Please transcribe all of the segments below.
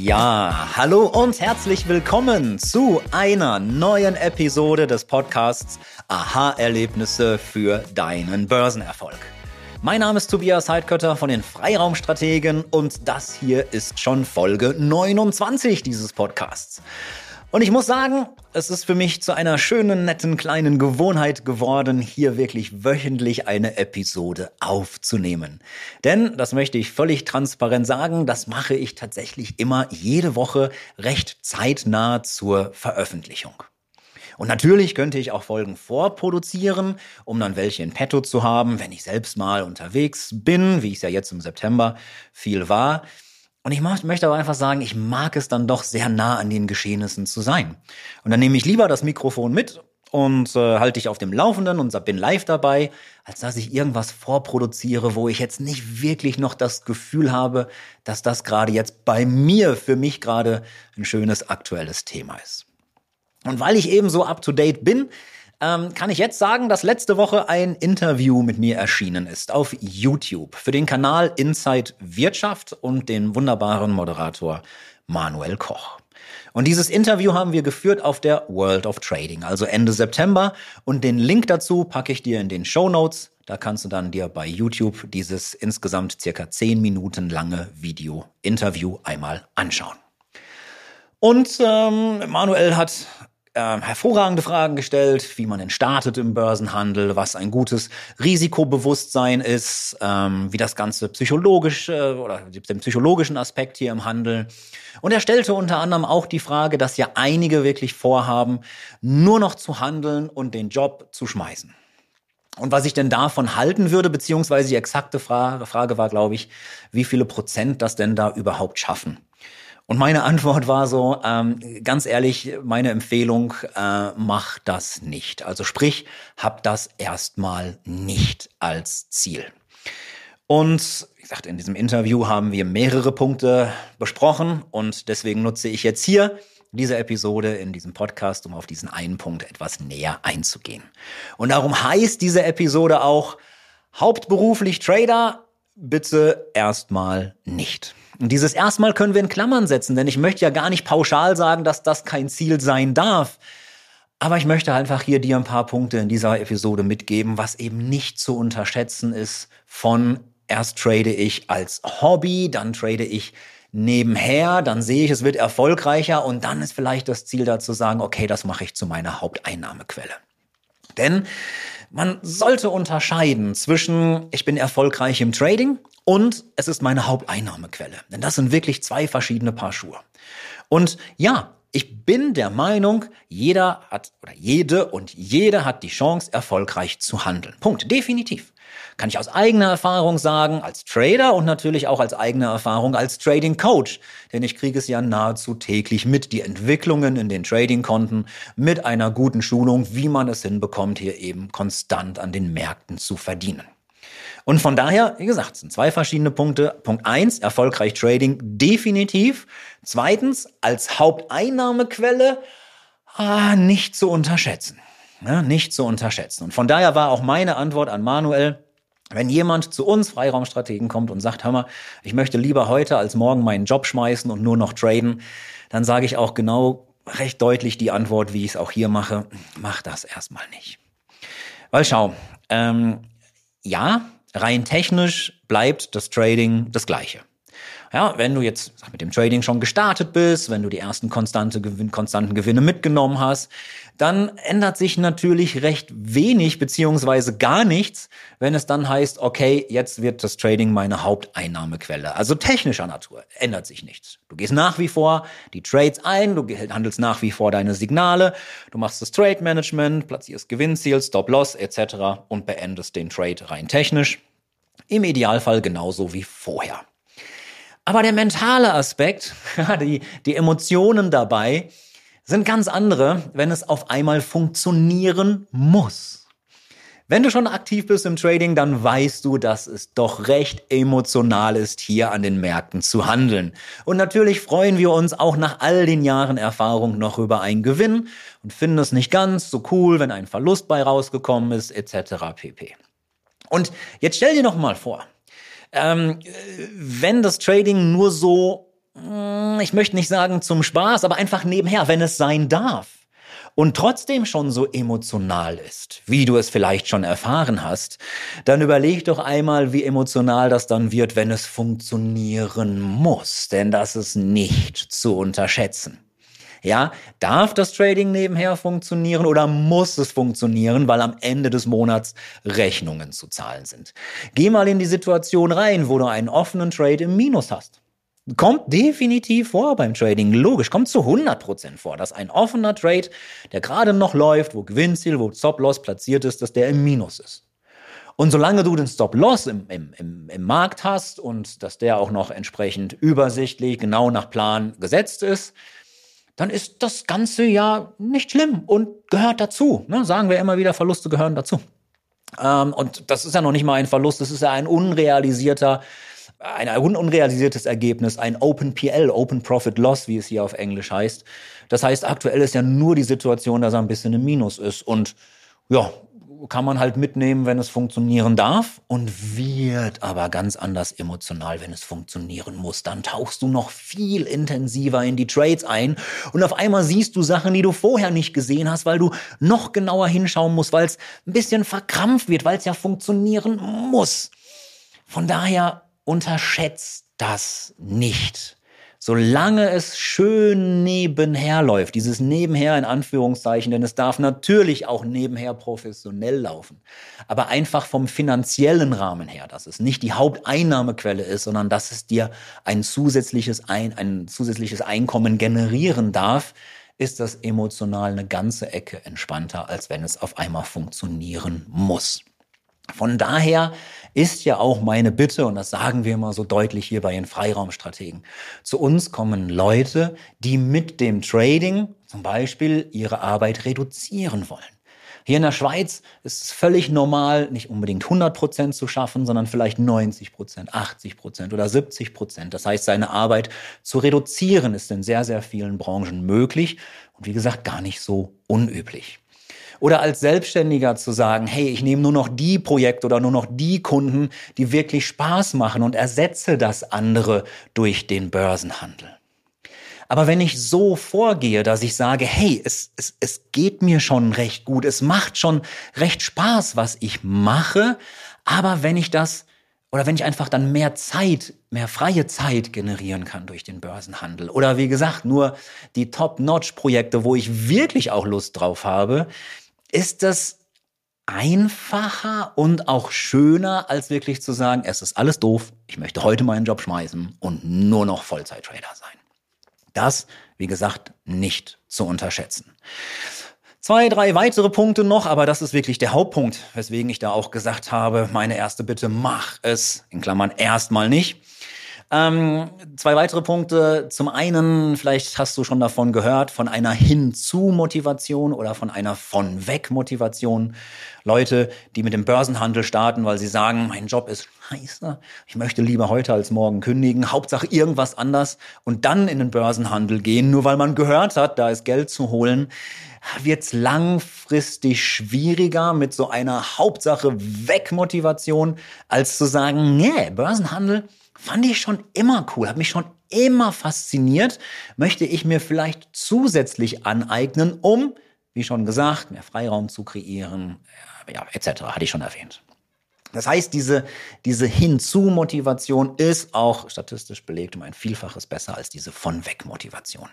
Ja, hallo und herzlich willkommen zu einer neuen Episode des Podcasts Aha-Erlebnisse für deinen Börsenerfolg. Mein Name ist Tobias Heidkötter von den Freiraumstrategen und das hier ist schon Folge 29 dieses Podcasts. Und ich muss sagen, es ist für mich zu einer schönen, netten, kleinen Gewohnheit geworden, hier wirklich wöchentlich eine Episode aufzunehmen. Denn, das möchte ich völlig transparent sagen, das mache ich tatsächlich immer jede Woche recht zeitnah zur Veröffentlichung. Und natürlich könnte ich auch Folgen vorproduzieren, um dann welche in petto zu haben, wenn ich selbst mal unterwegs bin, wie ich es ja jetzt im September viel war. Und ich möchte aber einfach sagen, ich mag es dann doch sehr nah an den Geschehnissen zu sein. Und dann nehme ich lieber das Mikrofon mit und halte dich auf dem Laufenden und bin live dabei, als dass ich irgendwas vorproduziere, wo ich jetzt nicht wirklich noch das Gefühl habe, dass das gerade jetzt bei mir, für mich gerade ein schönes aktuelles Thema ist. Und weil ich eben so up-to-date bin, kann ich jetzt sagen, dass letzte Woche ein Interview mit mir erschienen ist auf YouTube für den Kanal Inside Wirtschaft und den wunderbaren Moderator Manuel Koch. Und dieses Interview haben wir geführt auf der World of Trading, also Ende September. Und den Link dazu packe ich dir in den Shownotes. Da kannst du dann dir bei YouTube dieses insgesamt circa 10 Minuten lange Video-Interview einmal anschauen. Und Manuel hat hervorragende Fragen gestellt, wie man denn startet im Börsenhandel, was ein gutes Risikobewusstsein ist, wie das Ganze psychologisch oder den psychologischen Aspekt hier im Handel. Und er stellte unter anderem auch die Frage, dass ja einige wirklich vorhaben, nur noch zu handeln und den Job zu schmeißen. Und was ich denn davon halten würde, beziehungsweise die exakte Frage war, glaube ich, wie viele Prozent das denn da überhaupt schaffen. Und meine Antwort war so, ganz ehrlich, meine Empfehlung, mach das nicht. Also sprich, hab das erstmal nicht als Ziel. Und wie gesagt, in diesem Interview haben wir mehrere Punkte besprochen und deswegen nutze ich jetzt hier diese Episode in diesem Podcast, um auf diesen einen Punkt etwas näher einzugehen. Und darum heißt diese Episode auch hauptberuflich Trader, bitte erstmal nicht. Und dieses erstmal können wir in Klammern setzen, denn ich möchte ja gar nicht pauschal sagen, dass das kein Ziel sein darf. Aber ich möchte einfach hier dir ein paar Punkte in dieser Episode mitgeben, was eben nicht zu unterschätzen ist von erst trade ich als Hobby, dann trade ich nebenher, dann sehe ich, es wird erfolgreicher und dann ist vielleicht das Ziel da zu sagen, okay, das mache ich zu meiner Haupteinnahmequelle. Denn man sollte unterscheiden zwischen ich bin erfolgreich im Trading und es ist meine Haupteinnahmequelle. Denn das sind wirklich zwei verschiedene Paar Schuhe. Und ja, ich bin der Meinung, jeder hat die Chance, erfolgreich zu handeln. Punkt. Definitiv. Kann ich aus eigener Erfahrung sagen, als Trader und natürlich auch als eigene Erfahrung als Trading Coach. Denn ich kriege es ja nahezu täglich mit, die Entwicklungen in den Trading-Konten mit einer guten Schulung, wie man es hinbekommt, hier eben konstant an den Märkten zu verdienen. Und von daher, wie gesagt, sind zwei verschiedene Punkte. Punkt 1, erfolgreich Trading, definitiv. Zweitens, als Haupteinnahmequelle, nicht zu unterschätzen. Ja, nicht zu unterschätzen. Und von daher war auch meine Antwort an Manuel, wenn jemand zu uns Freiraumstrategen kommt und sagt, hör mal, ich möchte lieber heute als morgen meinen Job schmeißen und nur noch traden, dann sage ich auch genau recht deutlich die Antwort, wie ich es auch hier mache, mach das erstmal nicht. Weil schau, ja, rein technisch bleibt das Trading das Gleiche. Ja, wenn du jetzt mit dem Trading schon gestartet bist, wenn du die ersten konstanten Gewinne mitgenommen hast, dann ändert sich natürlich recht wenig beziehungsweise gar nichts, wenn es dann heißt, okay, jetzt wird das Trading meine Haupteinnahmequelle. Also technischer Natur ändert sich nichts. Du gehst nach wie vor die Trades ein, du handelst nach wie vor deine Signale, du machst das Trade Management, platzierst Gewinnziel, Stop-Loss etc. und beendest den Trade rein technisch. Im Idealfall genauso wie vorher. Aber der mentale Aspekt, die Emotionen dabei, sind ganz andere, wenn es auf einmal funktionieren muss. Wenn du schon aktiv bist im Trading, dann weißt du, dass es doch recht emotional ist, hier an den Märkten zu handeln. Und natürlich freuen wir uns auch nach all den Jahren Erfahrung noch über einen Gewinn und finden es nicht ganz so cool, wenn ein Verlust bei rausgekommen ist, etc. pp. Und jetzt stell dir noch mal vor, wenn das Trading nur so ich möchte nicht sagen zum Spaß, aber einfach nebenher, wenn es sein darf. Und trotzdem schon so emotional ist, wie du es vielleicht schon erfahren hast, dann überleg doch einmal, wie emotional das dann wird, wenn es funktionieren muss. Denn das ist nicht zu unterschätzen. Ja, darf das Trading nebenher funktionieren oder muss es funktionieren, weil am Ende des Monats Rechnungen zu zahlen sind? Geh mal in die Situation rein, wo du einen offenen Trade im Minus hast. Kommt definitiv vor beim Trading, logisch, kommt zu 100% vor, dass ein offener Trade, der gerade noch läuft, wo Gewinnziel, wo Stop-Loss platziert ist, dass der im Minus ist. Und solange du den Stop-Loss im Markt hast und dass der auch noch entsprechend übersichtlich, genau nach Plan gesetzt ist, dann ist das Ganze ja nicht schlimm und gehört dazu. Ne? Sagen wir immer wieder, Verluste gehören dazu. Und das ist ja noch nicht mal ein Verlust, das ist ja ein unrealisiertes Ergebnis, ein Open PL, Open Profit Loss, wie es hier auf Englisch heißt. Das heißt, aktuell ist ja nur die Situation, dass er ein bisschen im Minus ist. Und ja, kann man halt mitnehmen, wenn es funktionieren darf und wird aber ganz anders emotional, wenn es funktionieren muss. Dann tauchst du noch viel intensiver in die Trades ein und auf einmal siehst du Sachen, die du vorher nicht gesehen hast, weil du noch genauer hinschauen musst, weil es ein bisschen verkrampft wird, weil es ja funktionieren muss. Von daher unterschätzt das nicht. Solange es schön nebenher läuft, dieses nebenher in Anführungszeichen, denn es darf natürlich auch nebenher professionell laufen, aber einfach vom finanziellen Rahmen her, dass es nicht die Haupteinnahmequelle ist, sondern dass es dir ein zusätzliches Einkommen generieren darf, ist das emotional eine ganze Ecke entspannter, als wenn es auf einmal funktionieren muss. Von daher ist ja auch meine Bitte, und das sagen wir immer so deutlich hier bei den Freiraumstrategen, zu uns kommen Leute, die mit dem Trading zum Beispiel ihre Arbeit reduzieren wollen. Hier in der Schweiz ist es völlig normal, nicht unbedingt 100% zu schaffen, sondern vielleicht 90%, 80% oder 70%. Das heißt, seine Arbeit zu reduzieren ist in sehr, sehr vielen Branchen möglich und wie gesagt gar nicht so unüblich. Oder als Selbstständiger zu sagen, hey, ich nehme nur noch die Projekte oder nur noch die Kunden, die wirklich Spaß machen und ersetze das andere durch den Börsenhandel. Aber wenn ich so vorgehe, dass ich sage, hey, es geht mir schon recht gut, es macht schon recht Spaß, was ich mache, aber wenn ich einfach dann mehr freie Zeit generieren kann durch den Börsenhandel oder wie gesagt, nur die Top-Notch-Projekte, wo ich wirklich auch Lust drauf habe, ist das einfacher und auch schöner, als wirklich zu sagen, es ist alles doof, ich möchte heute meinen Job schmeißen und nur noch Vollzeit-Trader sein. Das, wie gesagt, nicht zu unterschätzen. 2, 3 weitere Punkte noch, aber das ist wirklich der Hauptpunkt, weswegen ich da auch gesagt habe, meine erste Bitte, mach es, in Klammern erstmal nicht. 2 weitere Punkte. Zum einen, vielleicht hast du schon davon gehört, von einer Hinzu-Motivation oder von einer Von-Weg-Motivation. Leute, die mit dem Börsenhandel starten, weil sie sagen, mein Job ist scheiße, ich möchte lieber heute als morgen kündigen, Hauptsache irgendwas anders und dann in den Börsenhandel gehen, nur weil man gehört hat, da ist Geld zu holen, wird's langfristig schwieriger mit so einer Hauptsache-Weg-Motivation, als zu sagen, nee, Börsenhandel fand ich schon immer cool, hat mich schon immer fasziniert, möchte ich mir vielleicht zusätzlich aneignen, um, wie schon gesagt, mehr Freiraum zu kreieren, ja, etc., hatte ich schon erwähnt. Das heißt, diese Hinzu-Motivation ist auch statistisch belegt um ein Vielfaches besser als diese Von-Weg-Motivation.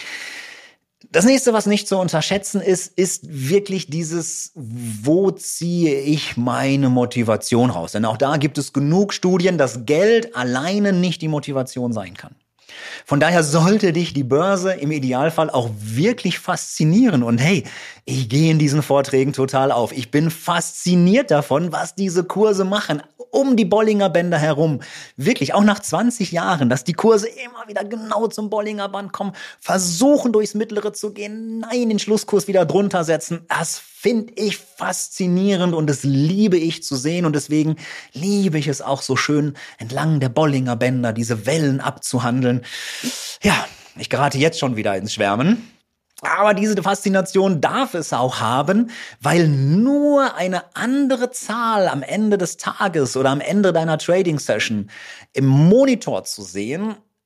Das nächste, was nicht zu unterschätzen ist wirklich dieses, wo ziehe ich meine Motivation raus? Denn auch da gibt es genug Studien, dass Geld alleine nicht die Motivation sein kann. Von daher sollte dich die Börse im Idealfall auch wirklich faszinieren. Und hey, ich gehe in diesen Vorträgen total auf. Ich bin fasziniert davon, was diese Kurse machen, um die Bollinger Bänder herum. Wirklich, auch nach 20 Jahren, dass die Kurse immer wieder genau zum Bollinger Band kommen, versuchen durchs Mittlere zu gehen, nein, den Schlusskurs wieder drunter setzen. Das finde ich faszinierend und das liebe ich zu sehen. Und deswegen liebe ich es auch so schön, entlang der Bollinger Bänder diese Wellen abzuhandeln. Ja, ich gerate jetzt schon wieder ins Schwärmen. Aber diese Faszination darf es auch haben, weil nur eine andere Zahl am Ende des Tages oder am Ende deiner Trading-Session im Monitor zu sehen,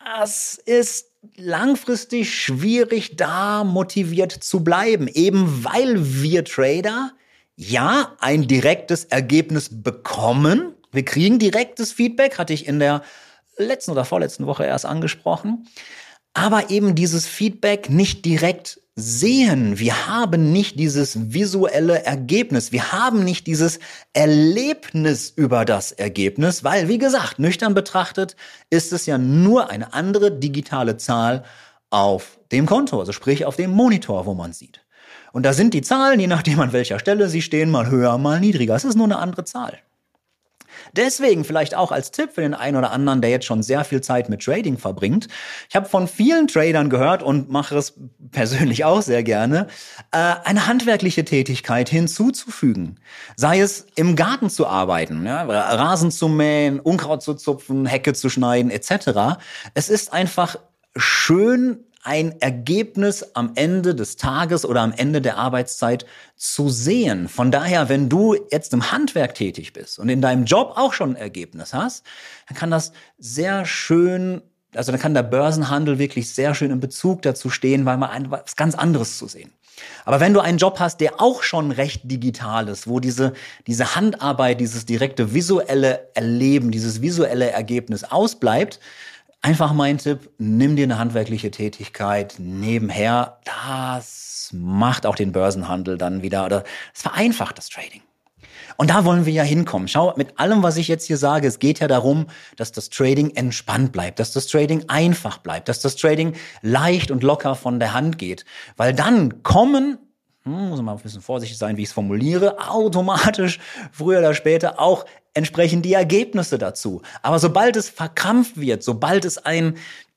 das ist langfristig schwierig, da motiviert zu bleiben, eben weil wir Trader ja ein direktes Ergebnis bekommen. Wir kriegen direktes Feedback, hatte ich in der letzten oder vorletzten Woche erst angesprochen, aber eben dieses Feedback nicht direkt sehen. Wir haben nicht dieses visuelle Ergebnis. Wir haben nicht dieses Erlebnis über das Ergebnis, weil, wie gesagt, nüchtern betrachtet ist es ja nur eine andere digitale Zahl auf dem Konto, also sprich auf dem Monitor, wo man sieht. Und da sind die Zahlen, je nachdem an welcher Stelle sie stehen, mal höher, mal niedriger. Es ist nur eine andere Zahl. Deswegen vielleicht auch als Tipp für den einen oder anderen, der jetzt schon sehr viel Zeit mit Trading verbringt. Ich habe von vielen Tradern gehört und mache es persönlich auch sehr gerne, eine handwerkliche Tätigkeit hinzuzufügen. Sei es im Garten zu arbeiten, ja, Rasen zu mähen, Unkraut zu zupfen, Hecke zu schneiden etc. Es ist einfach schön, ein Ergebnis am Ende des Tages oder am Ende der Arbeitszeit zu sehen. Von daher, wenn du jetzt im Handwerk tätig bist und in deinem Job auch schon ein Ergebnis hast, dann kann das sehr schön, also dann kann der Börsenhandel wirklich sehr schön in Bezug dazu stehen, weil man was ganz anderes zu sehen. Aber wenn du einen Job hast, der auch schon recht digital ist, wo diese Handarbeit, dieses direkte visuelle Erleben, dieses visuelle Ergebnis ausbleibt, einfach mein Tipp, nimm dir eine handwerkliche Tätigkeit nebenher. Das macht auch den Börsenhandel dann wieder, oder es vereinfacht das Trading. Und da wollen wir ja hinkommen. Schau, mit allem, was ich jetzt hier sage, es geht ja darum, dass das Trading entspannt bleibt, dass das Trading einfach bleibt, dass das Trading leicht und locker von der Hand geht. Weil dann kommen, muss man ein bisschen vorsichtig sein, wie ich es formuliere, automatisch früher oder später auch entsprechend die Ergebnisse dazu. Aber sobald es verkrampft wird, sobald es einen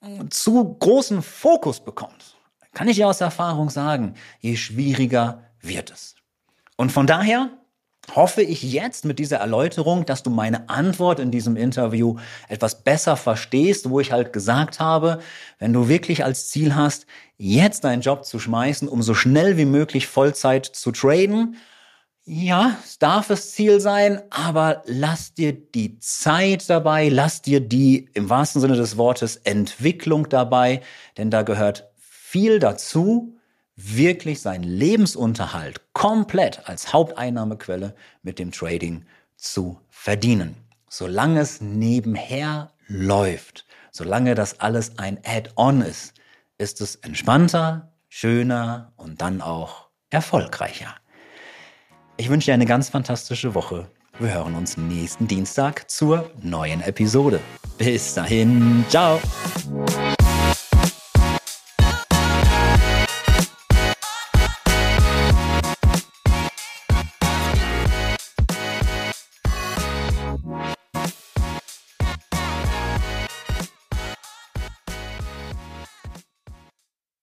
zu großen Fokus bekommt, kann ich dir aus Erfahrung sagen, je schwieriger wird es. Und von daher hoffe ich jetzt mit dieser Erläuterung, dass du meine Antwort in diesem Interview etwas besser verstehst, wo ich halt gesagt habe, wenn du wirklich als Ziel hast, jetzt deinen Job zu schmeißen, um so schnell wie möglich Vollzeit zu traden, ja, es darf das Ziel sein, aber lass dir die Zeit dabei, lass dir die, im wahrsten Sinne des Wortes, Entwicklung dabei, denn da gehört viel dazu, wirklich seinen Lebensunterhalt komplett als Haupteinnahmequelle mit dem Trading zu verdienen. Solange es nebenher läuft, solange das alles ein Add-on ist, ist es entspannter, schöner und dann auch erfolgreicher. Ich wünsche dir eine ganz fantastische Woche. Wir hören uns nächsten Dienstag zur neuen Episode. Bis dahin, ciao!